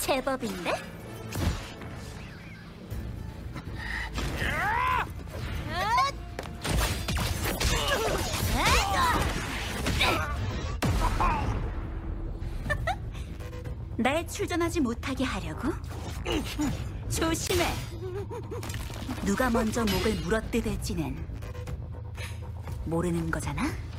제법인데? 날 출전하지 못하게 하려고? 조심해. 누가 먼저 목을 물어뜯을지는 모르는 거잖아.